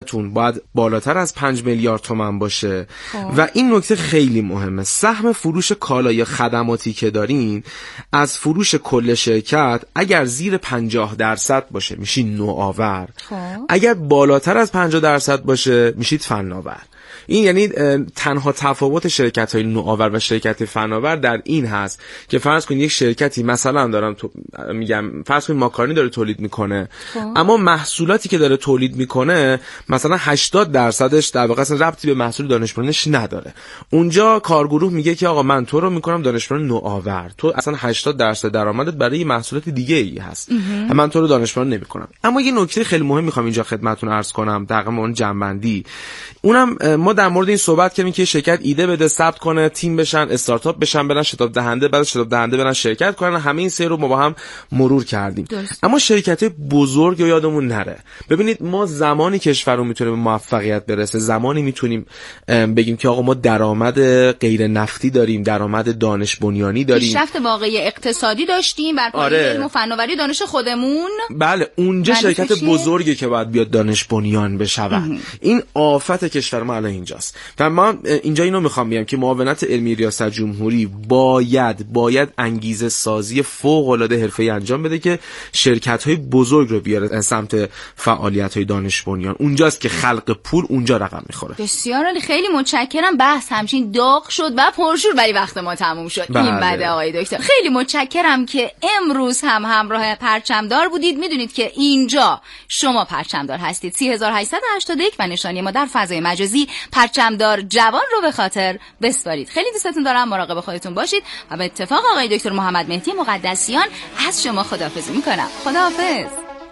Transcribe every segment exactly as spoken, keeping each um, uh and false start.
تون باید بالاتر از پنج میلیارد تومان باشه و این نکته خیلی مهمه. سهم فروش کالا یا خدماتی که دارین از فروش کل شرکت اگر زیر پنجاه درصد باشه میشین نوآور، اگر بالاتر از پنجاه درصد باشه میشید فناور. این یعنی تنها تفاوت شرکت‌های نوآور و شرکت فناور در این هست که فرض کنید یک شرکتی مثلا دارم تو میگم فرض کنید ماکارونی داره تولید میکنه اما محصولاتی که داره تولید میکنه مثلا هشتاد درصدش در واقع اصلا ربطی به محصول دانش بنیانش نداره. اونجا کارگروه میگه که آقا من تو رو میکنم دانش بنیان نوآور، تو اصلا هشتاد درصد درآمدت برای محصولات دیگه ای هست، من تو رو دانش بنیان نمیکنم. اما یه نکته خیلی مهم میخوام اینجا خدمتتون عرض کنم در مورد اون جنبندی. اونم ما در مورد این صحبت کردیم که شرکت ایده بده، ثبت کنه، تیم بشن، استارتاپ بشن، برن شتاب دهنده، بعد شتاب دهنده برن شرکت کنن. همه این سه رو ما با هم مرور کردیم. درست. اما شرکت بزرگ رو یادمون نره. ببینید ما زمانی کشورمون میتونه به موفقیت برسه، زمانی میتونیم بگیم که آقا ما درآمد غیر نفتی داریم، درآمد دانش بنیانی داریم، پیشرفت واقعی اقتصادی داشتیم بر پایه علم و فناوری دانش خودمون. بله اونجا شرکت بزرگی که باید بیاد دانش بنیان بشه. این آفت کشور ما الان اینجاست. و من اینجا اینو میخوام بگم که معاونت علمی ریاست جمهوری باید باید انگیزه سازی فوق العاده حرفه‌ای انجام بده که شرکت‌های بزرگ رو بیاره سمت فعالیت‌های دانش بنیان. اونجاست که خلق پول اونجا رقم میخوره. بسیار عالی، خیلی متشکرم. بحث همچین داغ شد و پرشور ولی وقت ما تموم شد. بله. این بعد آقای دکتر خیلی متشکرم که امروز هم همراه پرچمدار بودید. میدونید که اینجا شما پرچمدار هستید. سه هزار و هشتصد و هشتاد و یک و نشانی ما در فضای مجازی پرچمدار جوان رو به خاطر بسپارید. خیلی دوستتون دارم، مراقب خودتون باشید و به اتفاق آقای دکتر محمد مهدی مقدسیان از شما خداحافظی میکنم. خداحافظ.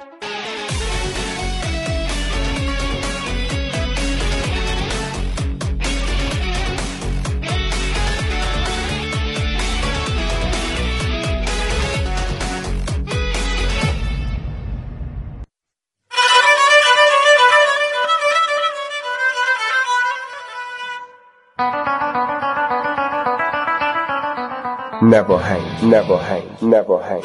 نواهنگ نواهنگ نواهنگ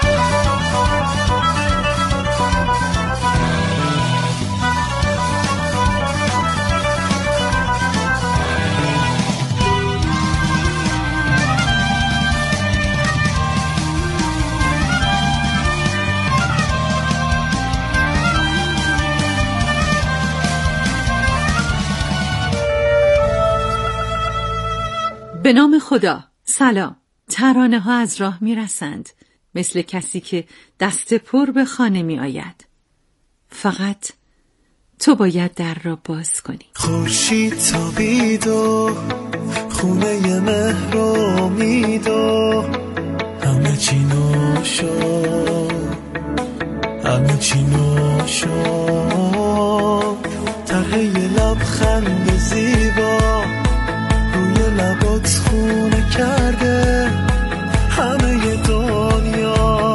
به نام خدا. سلام. ترانه ها از راه می رسند مثل کسی که دست پر به خانه می آید. فقط تو باید در را باز کنی. خورشید تابید و خونه مهر امید و همه چی نو شد، همه چی نو شد. طرح لبخند زیبا روی لبات خونه کرده، همه دنیا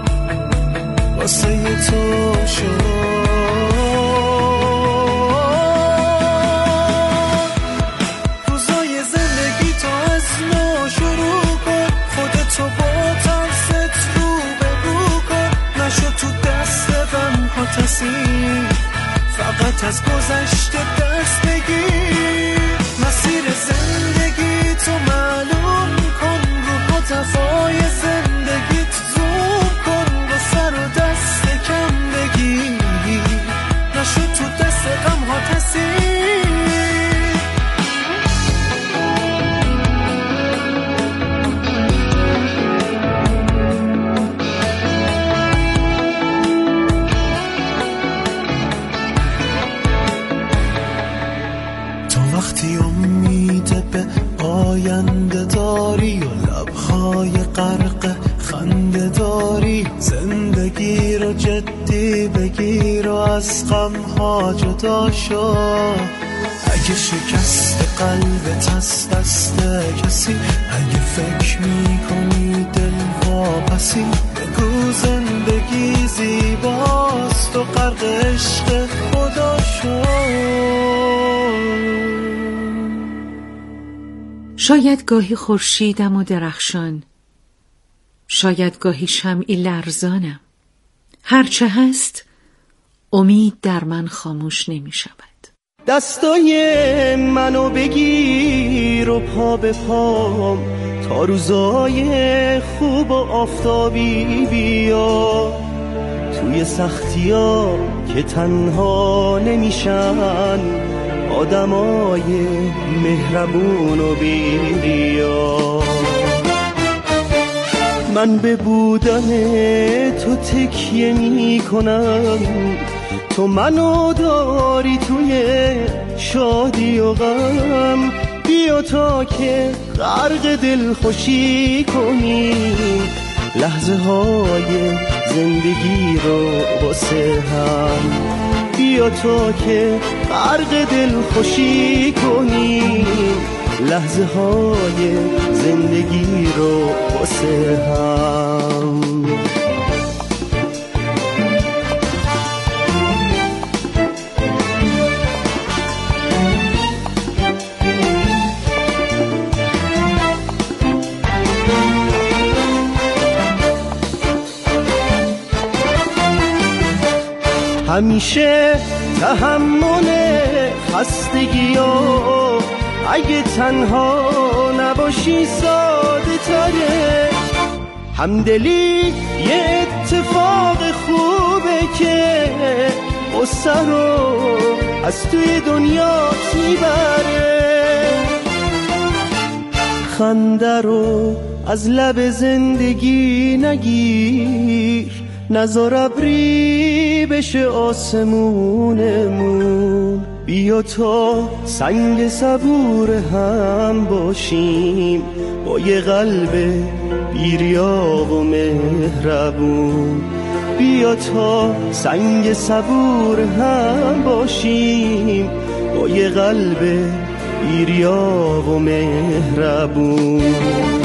واسه تو شد. روزای زندگی تو از نو شروع کن، خودتو با ترست رو به رو کن. نشو تو دست غم ها تصیم، فقط از گذشته دست بگیر. مسیر زندگی تو معلوم کن، رو حتفای زندگیت زوم کن. با سر و دست کم بگیر، نشو تو دست غم ها تصیر. تو وقتی امید به آینده داری و لبهای غرق خنده داری، زندگی رو جدی بگیر و از غمها جدا شو. اگه شکست قلبت از دست کسی، اگه فکر میکنی دل واپسی، بگو زندگی زیباست و غرق عشق خدا شو. شاید گاهی خورشیدم و درخشان، شاید گاهی شمعی لرزانم. هرچه هست امید در من خاموش نمی شود. دستای منو بگیر و پا به پام تا روزای خوب و آفتابی بیا، توی سختی‌ها که تنها نمیشن آدمای مهربون و بیا. من به بودن تو تکیه می کنم، تو منو داری توی شادی و غم، بیا تا که غرق دل خوشی کنیم لحظه های زندگی رو واسه هم، بیا تا که غرق دل خوشی کنیم لحظه های زندگی رو واسه هم. همیشه تحمل خستگی ها اگه تنها نباشی ساده تره، همدلی یه اتفاق خوبه که غصه رو از توی دنیا میبره، خنده رو از لب زندگی نگیر، نذار ابری بشه آسمونمون، بیا تا سنگ صبور هم باشیم با یه قلب بیریاب و مهربون، بیا تا سنگ صبور هم باشیم با یه قلب بیریاب و مهربون.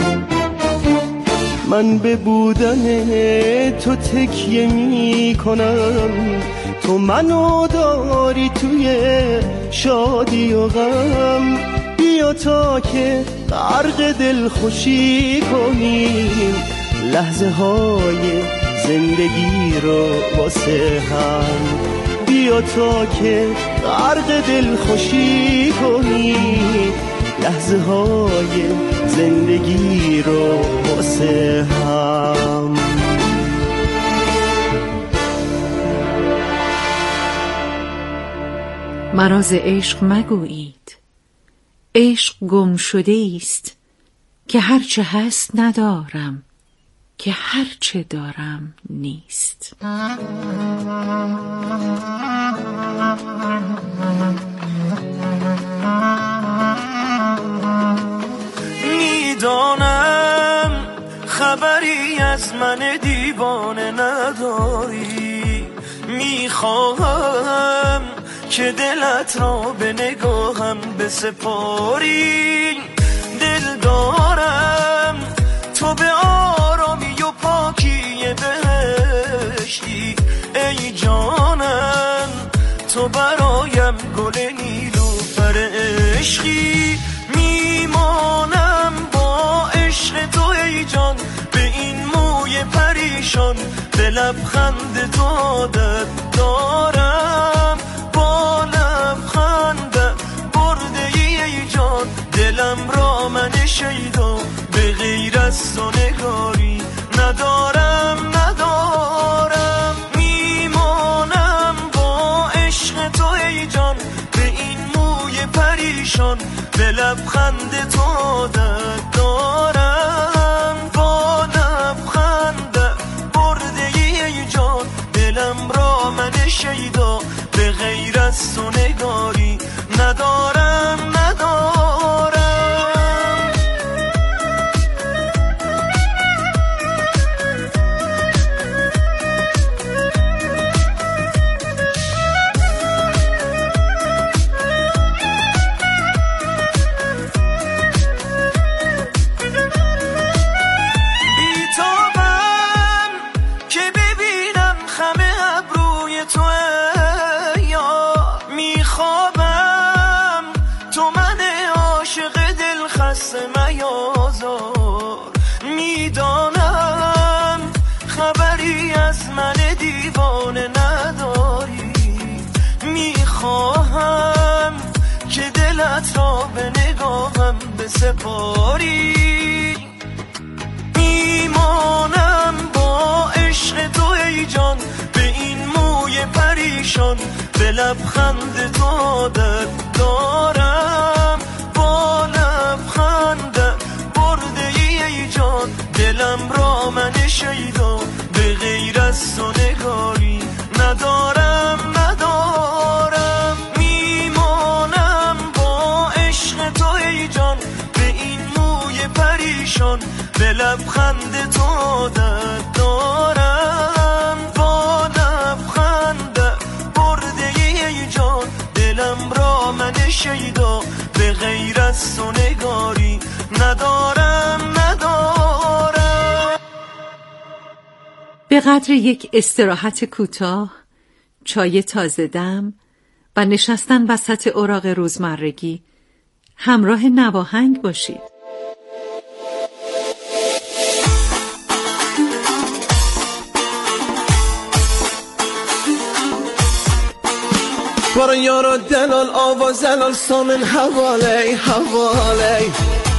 من به بودن تو تکیه می کنم، تو منو داری توی شادی و غم، بیا تا که غرق دل خوشی کنیم لحظه های زندگی رو واسه هم، بیا تا که غرق دل خوشی کنیم لحظه های زندگی رو واسه هم. مرا ز عشق مگویید، عشق گم شده است که هرچه هست ندارم، که هرچه دارم نیست. میدانم خبری از من دیوانه نداری، میخواهم که دلت را به نگاهم بسپاری، دل دارم تو به آرامی و پاکی بهشتی، ای جانم تو برایم گل نیلوفر عشقی، میمانم با عشق تو ای جان به این موی پریشان، به لبخند تو عادت دارم، با لبخند برده ای جان دلم را من شیدا، به غیر از تو نگاری ندارم ندارم، میمانم با عشق تو ای جان به این موی پریشان، به لبخند تو عادت دارم، با لبخند برده ای جان دلم را من شیدا، به غیر از تو نگاری ندارم ندارم. بیتابم که ببینم خم ابروی تو، یا میخوام بسپاری، میمانم با عشق تو ای جان، به این موی پریشان، به لبخند تو دل دارم، با لبخندت برده ای ای جان، دلم را من شیدا، به غیر از تو نگاری ندارم ندارم، میمانم با عشق تو ای جان، به این موی پریشان، به لبخند تو دل دارم، با لبخند برده ای جان، دلم را من شیدا، به غیر از تو نگاری ندارم ندارم. به قدر یک استراحت کوتاه، چای تازه دم و نشستن وسط اوراق روزمرگی همراه نواهنگ باشید. برای یارا دلال آواز زلال سامن حوالی حوالی،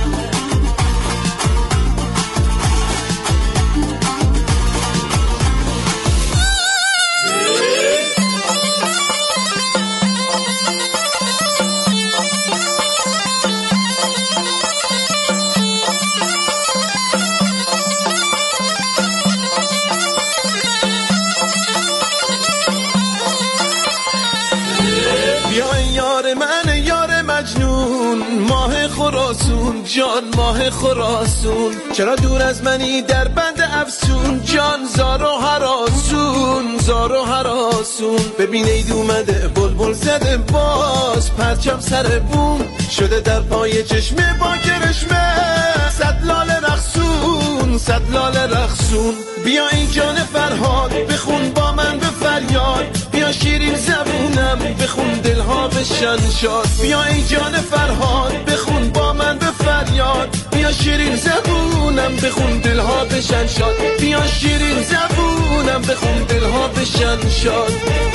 ماه خراسون جان ماه خراسون، چرا دور از منی در بند افسون، جان زار و هراسون زار و هراسون، ببین عید اومده بلبل زده باز، پرچم سر بوم شده در پای چشمه با کرشمه، صد لاله رقصون صد لاله رقصون، بیا این جان فرهاد بخون با من به فریاد، بیا شیرین زبونم بخون دلها بشن شاد، بیا این جان فرهاد بخون با من به فریاد، بیا شیرین زبونم بخون دلها بشن شاد، بیا شیرین زبونم بخون دلها بشن شاد.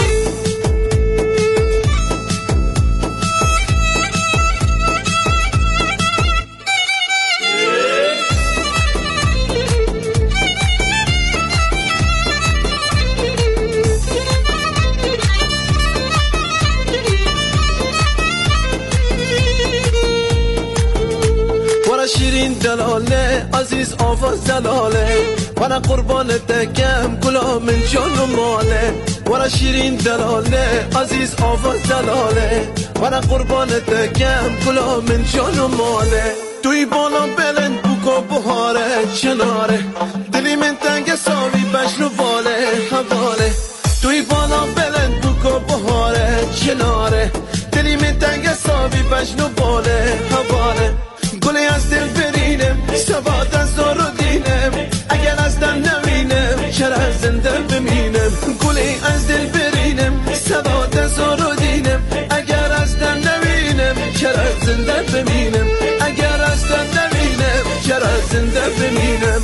شیرین دلاله عزیز آواز دلاله، وانا قربان دکم گلام جان و ماله، وانا شیرین دلاله عزیز آواز دلاله، وانا قربان دکم گلام جان و ماله، توی بالا بلند بوکو بهاره چناره، دلی من تنگ ساوی بشنو واله حواله، توی بالا بلند بوکو بهاره چناره، دلی من تنگ ساوی بشنو واله حواله، گلی از دل برینم سواد از دار و دینم، اگر از دل نمینم چرا از زنده بمینم، گلی از دل برینم سواد از دار و دینم، اگر از دل نمینم چرا از زنده بمینم، اگر از دل نمینم چرا از زنده بمینم.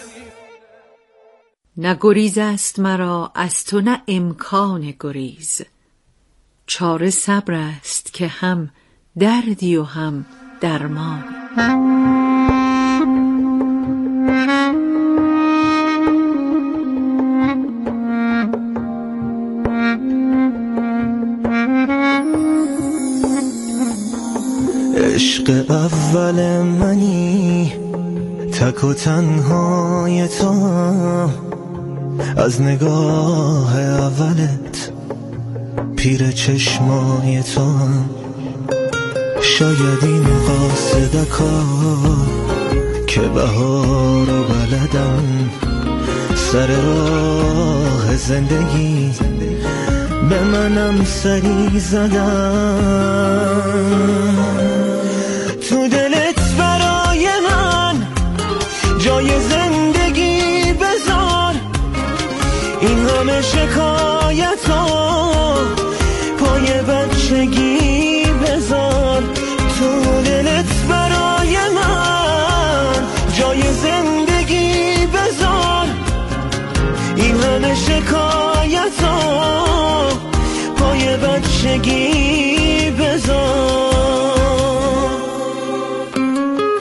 نه گریز است مرا از تو نه امکان گریز، چاره صبر است که هم دردی و هم درمان. عشق اول منی تک و تنهای تو، از نگاه اولت پیر چشمای تو، شاید این قاصدکا که بهار و بلدم، سر راه زندگی به منم سری زدم، تو دلت برای من جای زندگی بذار، این همه شکایت ها پای بچگی بذار، تو دلت برای من جای زندگی بذار، این همه شکایت ها پای بچگی بذار.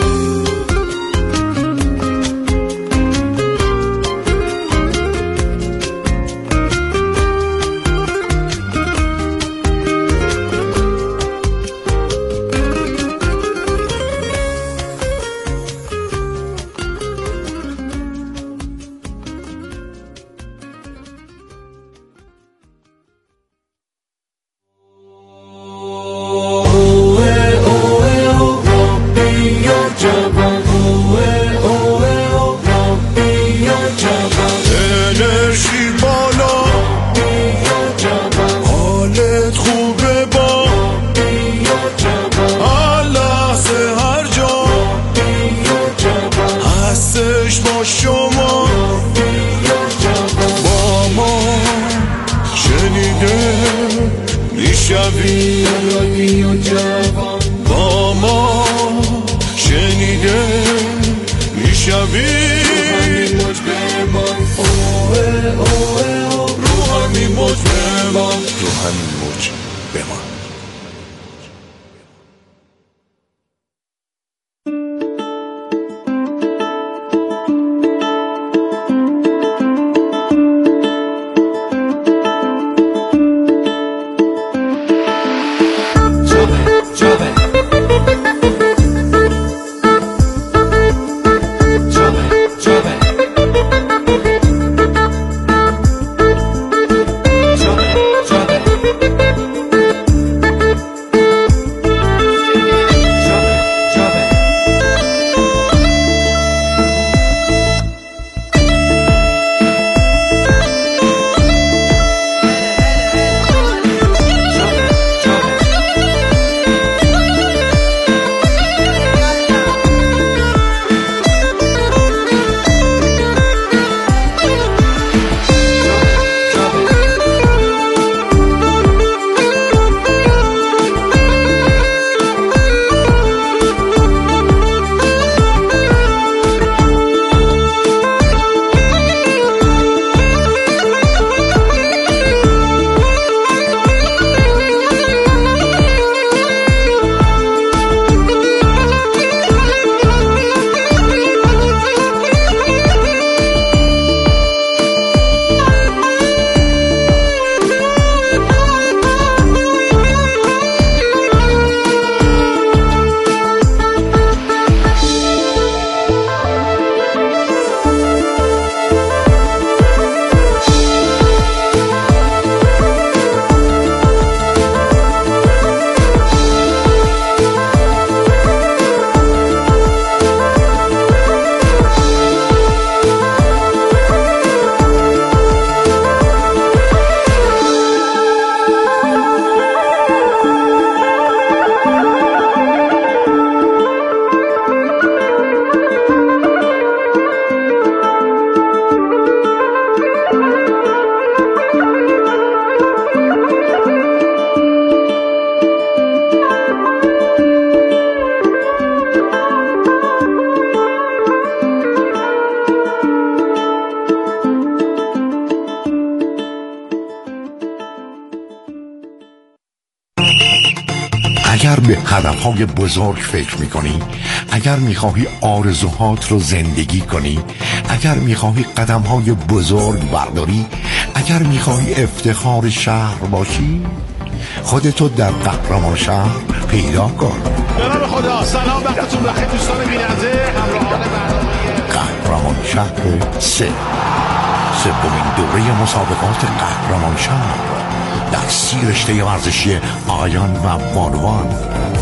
اگر به هدفهای بزرگ فکر میکنی، اگر میخواهی آرزوهات رو زندگی کنی، اگر میخواهی قدمهای بزرگ برداری، اگر میخواهی افتخار شهر باشی، خودتو در قهرمان شهر پیدا کن. به نام خدا. سلام وقتتون بخیر دوستان بیننده همراهان برنامه قهرمان شهر سه، سومین دوره مسابقات قهرمان شهر در سی رشته ورزشی آیان و بانوان.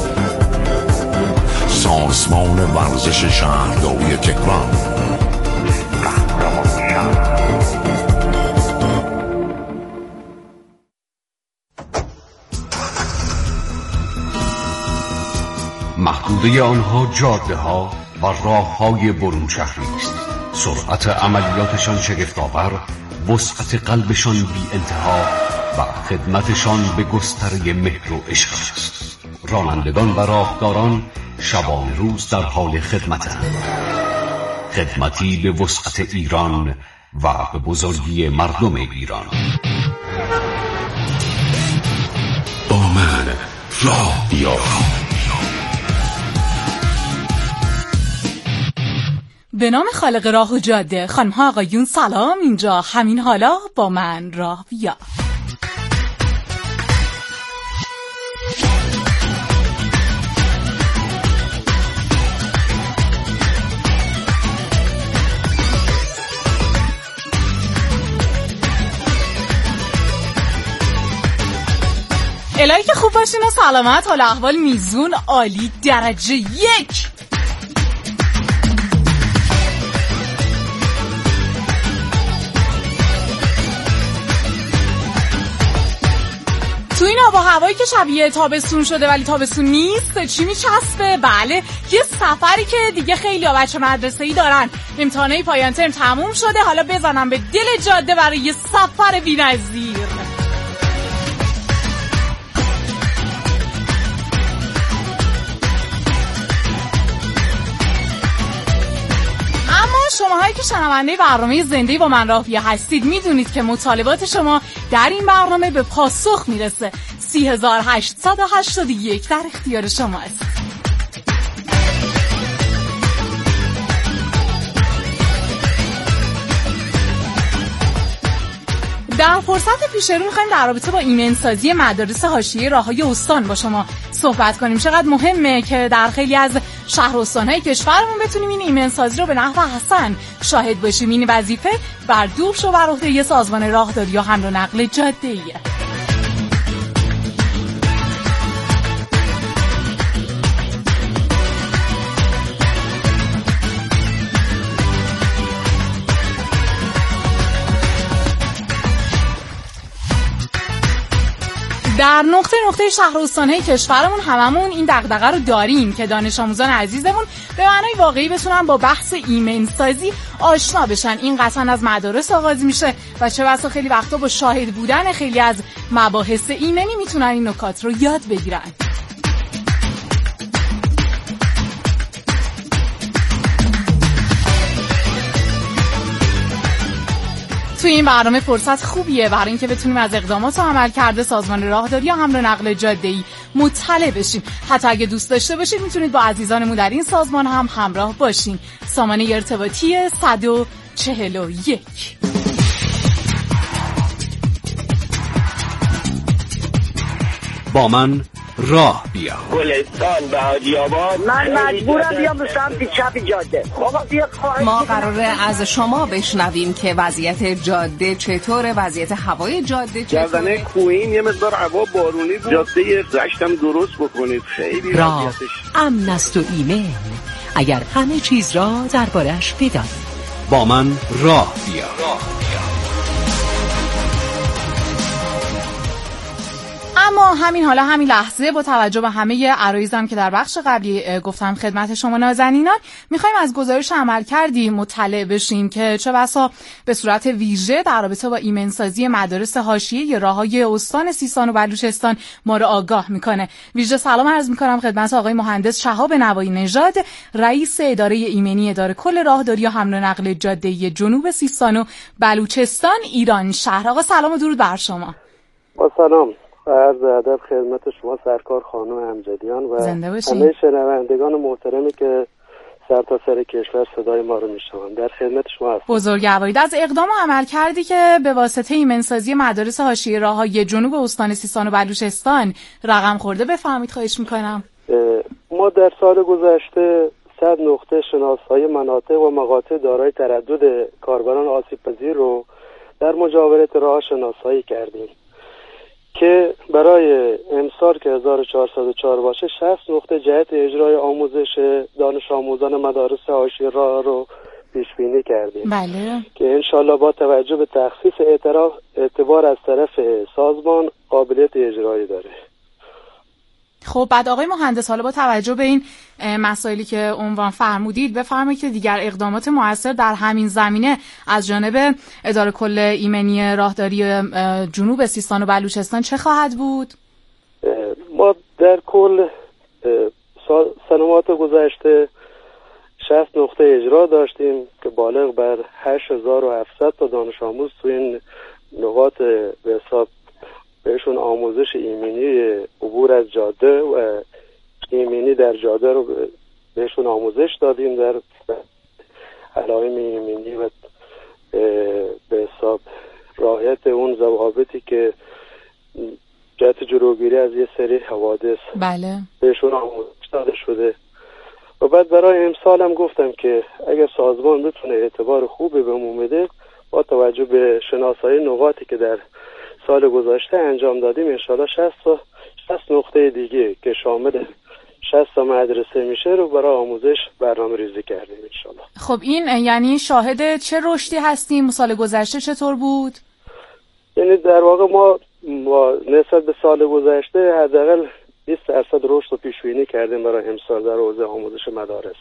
سازمان ورزش شهرداری تهران. قهرمان شهر. محدوده آنها جاده ها و راه های برون شهری است. سرعت عملیاتشان شگفت‌آور، وسعت قلبشان بی انتها و خدمتشان به گستره مهر و عشق است. رانندگان و راهداران شبان روز در حال خدمتند. خدمتی به وسعت ایران و به بزرگی مردم ایران. با من راه بیا. به نام خالق راه و جاده، خانم ها آقایون سلام، اینجا همین حالا با من راه بیا. الهی که خوب باشین و سلامت، حال احوال میزون عالی درجه یک. تو این آب و هوایی که شبیه تابستون شده ولی تابستون نیست، چی میچسبه؟ بله، یه سفری که دیگه خیلی ها بچه مدرسه‌ای دارن. امتحانای پایان ترم تموم شده، حالا بزنم به دل جاده برای یه سفر بی‌نظیر. شماهایی که شنونده برنامه زنده با من راه بیا هستید میدونید که مطالبات شما در این برنامه به پاسخ میرسه. سی هزار و هشتصد و هشتاد و یک در اختیار شما است. در فرصت پیش رو می‌خوایم در رابطه با ایمن‌سازی مدارس حاشیه‌ای راه‌های استان با شما صحبت کنیم. چقدر مهمه که در خیلی از شهر و استان‌های کشورمون بتونیم این ایمن‌سازی رو به نحو حسن شاهد باشیم. این وظیفه بر دوش و بر عهده سازمان راهداری و حمل و نقل جاده‌ایه. در نقطه نقطه شهر و استان‌های کشورمون هممون این دغدغه رو داریم که دانش آموزان عزیزمون به معنای واقعی بتونن با بحث ایمن‌سازی آشنا بشن. این قطعاً از مدارس آغاز میشه و چه بسا خیلی وقتا با شاهد بودن خیلی از مباحث ایمنی میتونن این نکات رو یاد بگیرن. تو این برنامه فرصت خوبیه برای اینکه بتونیم از اقدامات و عملکرد سازمان راهداری و حمل و نقل جاده‌ای مطلع بشیم. حتی اگه دوست داشته باشید میتونید با عزیزانمون در این سازمان هم همراه باشین. سامانه ارتباطی صد و چهل و یک. با من راه بیا. گلستان به حاجی آباد. من مجبورم بیام به سمت چپ جاده. ما قراره از شما بشنویم که وضعیت جاده چطوره، وضعیت هوای جاده چطوره. جردنه کوین یه مقدار هوا بارونی بود. جاده رشتم درست بکنید. خیلی راه امن است و ایمن. اگر همه چیز را دربارش بدانید. با من راه بیا. راه بیا. اما همین حالا همین لحظه با توجه به همه عرایضم که در بخش قبلی گفتم خدمت شما نازنینان، میخوایم از گزارش عمل کردیم مطلع بشیم که چه بسا به صورت ویژه در رابطه با ایمن‌سازی مدارس حاشیه‌ای راه‌های استان سیستان و بلوچستان ما رو آگاه میکنه. ویژه سلام عرض میکنم خدمت آقای مهندس شهاب نوایی نژاد، رئیس اداره ایمنی اداره کل راهداری و حمل و نقل جاده‌ای جنوب سیستان و بلوچستان ایران شهر. آقا سلام و درود بر شما. با سلام. عرض ادب خدمت شما سرکار خانم امجدیان و همه شنوندگان محترمی که سرتاسر کشور صدای ما رو میشنون. در خدمت شما هستم. بزرگوارید. از اقدام و عمل کردی که به واسطه ایمنسازی مدارس حاشیه راههای جنوب استان سیستان و بلوچستان رقم خورده بفرمایید خواهش میکنم. ما در سال گذشته صد نقطه شناسایی مناطق و مقاطع دارای تردد کاربران آسیب پذیر رو در مجاورت راه شناسایی کردیم که برای امسال که هزار و چهارصد و چهار باشه شصت نقطه جهت اجرای آموزش دانش آموزان مدارس حاشیه راه رو پیش بینی کردیم. بله. که انشالله با توجه به تخصیص اعتراف اعتبار از طرف سازمان قابلیت اجرایی داره. خب بعد آقای مهندس، حالا با توجه به این مسائلی که عنوان فرمودید بفرمایید که دیگر اقدامات مؤثر در همین زمینه از جانب اداره کل ایمنی راهداری جنوب سیستان و بلوچستان چه خواهد بود؟ ما در کل سنوات گذشته شصت نقطه اجرا داشتیم که بالغ بر هشت هزار و هفتصد تا دانش آموز تو این نقاط به حساب بهشون آموزش ایمنی عبور از جاده و ایمنی در جاده رو بهشون آموزش دادیم در علائم ایمنی و به حساب رعایت اون ضوابطی که جهت جلوگیری از یه سری حوادث بله بهشون آموزش داده شده. و بعد برای امسال هم گفتم که اگر سازمان بتونه اعتبار خوبی بهمون بده با توجه به شناسایی نقاطی که در سال گذشته انجام دادیم انشاءالله شصت نقطه دیگه که شامل شصت تا مدرسه میشه رو برای آموزش برنامه ریزی کردیم انشاءالله. خب این یعنی شاهد چه رشدی هستیم؟ سال گذشته چطور بود؟ یعنی در واقع ما, ما نسبت به سال گذشته حداقل بیست درصد رشد رو پیش بینی کردیم برای امسال در حوزه آموزش مدارس.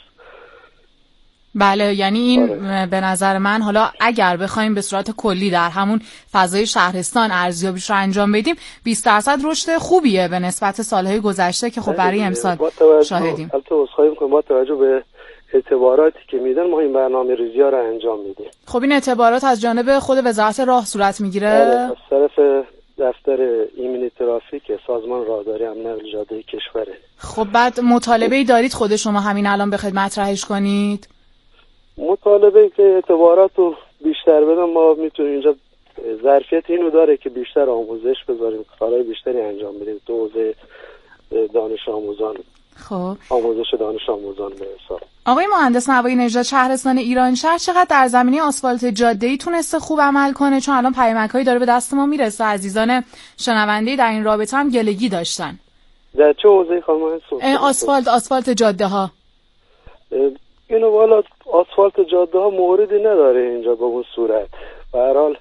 بله، یعنی این آره. به نظر من حالا اگر بخوایم به صورت کلی در همون فضای شهرستان ارزیابیش رو انجام بدیم بیست درصد رشد خوبیه به نسبت سالهای گذشته که خب برای امسال شاهدیم. البته عذرخواهی می‌کنم با توجه به اعتباراتی که میدن ما این برنامه ریزی‌ها رو انجام میدیم. خب این اعتبارات از جانب خود وزارت راه صورت میگیره؟ آره، از طرف دفتر ایمنی ترافیک سازمان راهداری امن نقل جاده کشوره. خب بعد مطالبه‌ای دارید خود شما همین الان بخواید مطرحش کنید؟ مطالبه که اعتبارات رو بیشتر بدم ما میتونیم اینجا ظرفیت اینو داره که بیشتر آموزش بذاریم، کارهای بیشتری انجام بدیم تو حوزه دانش آموزان. خب آموزش دانش آموزان به حساب. آقای مهندس نوایی نژاد، شهرستان ایرانشهر چقدر در زمینه آسفالت جاده‌ای تونسته خوب عمل کنه؟ چون الان پیامک‌هایی داره به دست ما میرسه، عزیزان شنونده در این رابطه هم گلگی داشتن. در چه حوزه‌ای خانم؟ آسفالت آسفالت جاده‌ها. اینو والا آسفالت جاده ها موردی نداره اینجا به اون صورت. به هر حال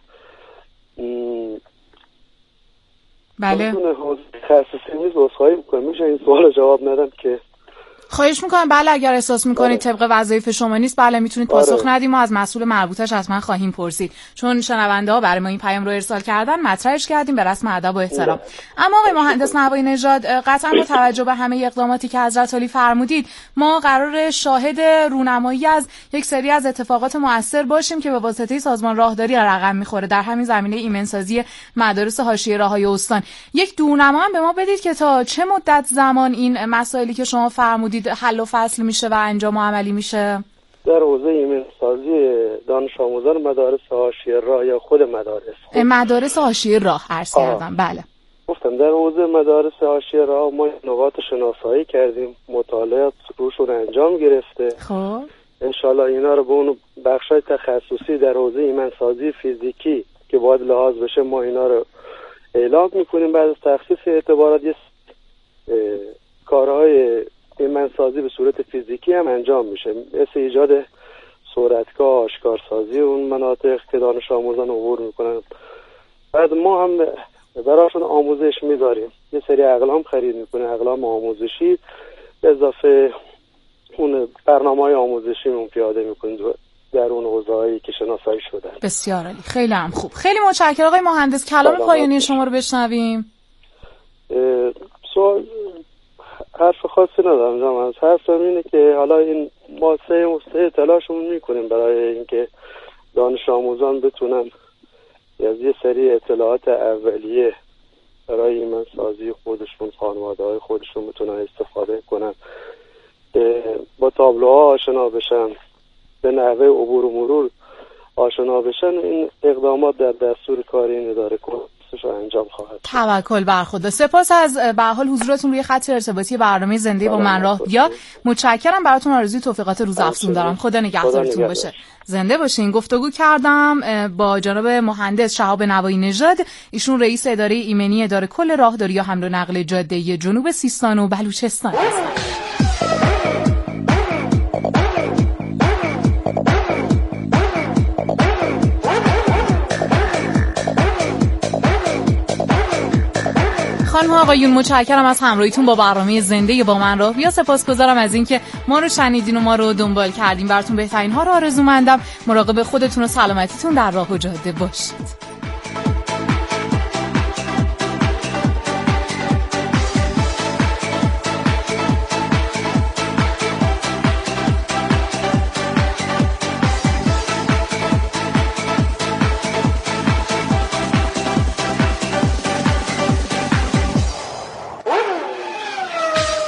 بله خصوصی نیست. عذرخواهی میکنم میشه این سوال جواب ندم که خواهش میکنم. بله اگر احساس میکنید طبق وظایف شما نیست بله میتونید پاسخ آره. ندیم و از مسئول مربوطش حتما خواهیم پرسید، چون شنونده ها برای ما این پیام رو ارسال کردن مطرحش کردیم به رسم ادب و احترام. اما آقای مهندس نوایی نژاد، قطعا با توجه به همه اقداماتی که حضرت عالی فرمودید ما قرار شاهد رونمایی از یک سری از اتفاقات مؤثر باشیم که به واسطه سازمان راهداری رقم میخوره در همین زمینه ایمنسازی مدارس حاشیه راههای استان. یک دورنما هم به ما بدید که تا چه مدت زمان این مسائلی که شما فرمودید حل و فصل میشه و انجام و عملی میشه؟ در حوزه ایمنسازی دانش آموزان مدارس حاشیه راه یا خود مدارس مدارس حاشیه راه عرض کردم. بله گفتم در حوزه مدارس حاشیه راه ما نقاط شناسایی کردیم، مطالعات روشون انجام گرفته. خب انشالله اینا رو به اون بخشای تخصصی در حوزه ایمنسازی فیزیکی که باید لحاظ بشه ما اینا رو اعلام میکنیم. بعد از تخصیص اعتبارات یه کارهای ایمنسازی به صورت فیزیکی هم انجام میشه، مثل ایجاد صورتگاه، آشکارسازی اون مناطق که دانش آموزان عبور میکنن. بعد ما هم براشون آموزش میذاریم، یه سری اقلام خرید میکنه، اقلام آموزشی به اضافه اون برنامه‌های آموزشی اون پیاده میکنیم در اون حوزه‌ای که شناسایی شده. بسیار عالی، خیلی هم خوب. خیلی متشکرم آقای مهندس. کلام پایانی شما رو بشنویم. سوال حرف خاصی ندارم جناب. از حرفم اینه که حالا این ما سه سه تلاشمون میکنیم برای اینکه دانش آموزان بتونن از یه سری اطلاعات اولیه برای ایمن‌سازی خودشون، خانواده‌های خودشون بتونن استفاده کنن، با تابلوها آشنا بشن، به نحوه عبور و مرور آشنا بشن. این اقدامات در دستور کاری این اداره کنسش انجام خواهد. توکل بر خدا. سپاس از به حال حضورتون روی خط ارتباطی برنامه زنده با من راه بیا. متشکرم، براتون آرزوی توفیقات روز افزون دارم. خدا نگهدارتون باشه. زنده باشین. گفتگو کردم با جناب مهندس شهاب نوایی نژاد، ایشون رئیس اداره ایمنی اداره کل راهداری یا حمل و نقل جاده جنوب سیستان و بلوچستان هستند. خانم ها آقایون، متشکرم از همراهیتون با برنامه زنده با من راه بیا. سپاسگزارم از اینکه ما رو شنیدین و ما رو دنبال کردین. براتون بهترین ها رو آرزومندم. مراقب خودتون و سلامتیتون در راه و جاده باشید.